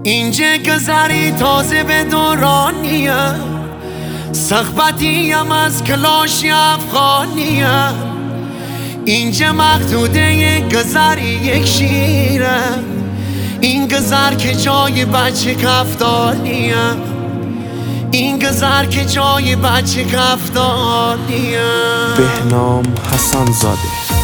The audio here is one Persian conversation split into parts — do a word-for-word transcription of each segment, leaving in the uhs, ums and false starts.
اینجا گذری تازه به دورانیه، صحبتیم از کلاشی افغانیه. اینجا مقدوده گذری یک شیره، این گذر که جای بچه کفتانیه، این گذر که جای بچه کفتانیه. بهنام حسن زاده.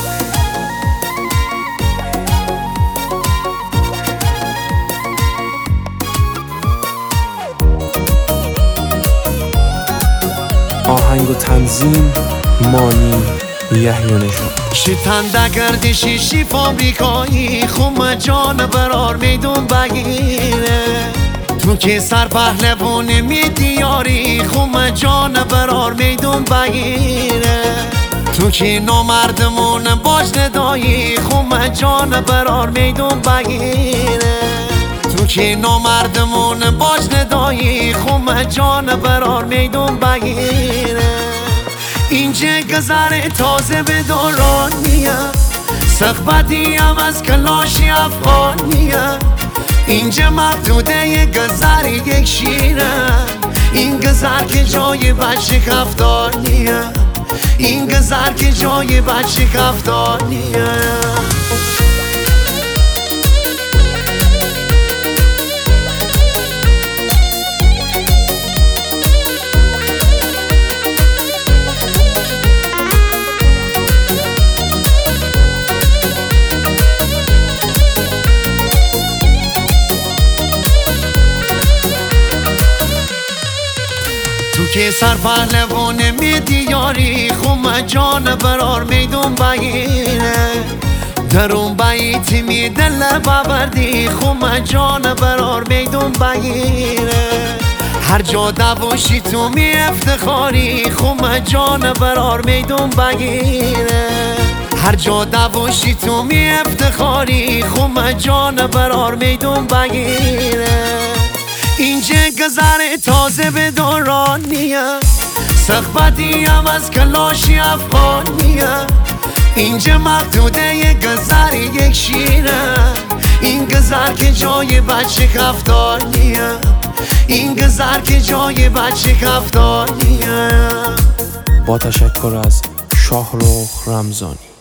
آهنگ و تنظیم مانی یحیی نژاد. شتنده گردشی شی فابریکایی، خوم جان برار میدون بگیره. تو که سر پهلوان میدیاری، خوم جان برار میدون بگیره. تو که نامردمون باش ندایی، خوم جان برار میدون بگیره. تو که نامردمون باش ندایی، خوم جان برار میدون بگیره. اینجا گذر تازه به دورانیه، صحبتیم از کلاشی افغانیه. اینجا مقدوده گذر یک شیره، این گذر که جای بچه کفتانیه، این گذر که جای بچه کفتانیه. تو که سر پهلوان میدیاری، خوم جان برار میدون بگیره. در اون بیتی می دل ببردی، خوم جان برار میدون بگیره. هر جا دواشی تو می افتخاری، خوم جان برار میدون بگیره. هر جا دواشی تو می افتخاری، خوم جان برار میدون بگیره. اینجا گذر تازه به دورانیه، صحبتیم از کلاشی افغانیه. اینجا مقدوده گذر یک شیره، این گذر که جای بچه کفتانیه، این گذر که جای بچه کفتانیه. با تشکر از شاهرخ رمضانی.